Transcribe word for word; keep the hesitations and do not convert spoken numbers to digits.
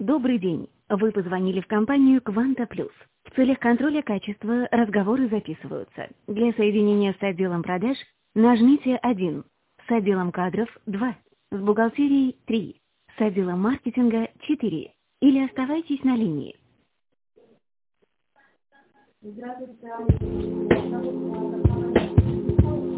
Добрый день. Вы позвонили в компанию «Кванта Плюс». В целях контроля качества разговоры записываются. Для соединения с отделом продаж нажмите один, с отделом кадров два, с бухгалтерией три, с отделом маркетинга четыре. Или оставайтесь на линии. Здравствуйте.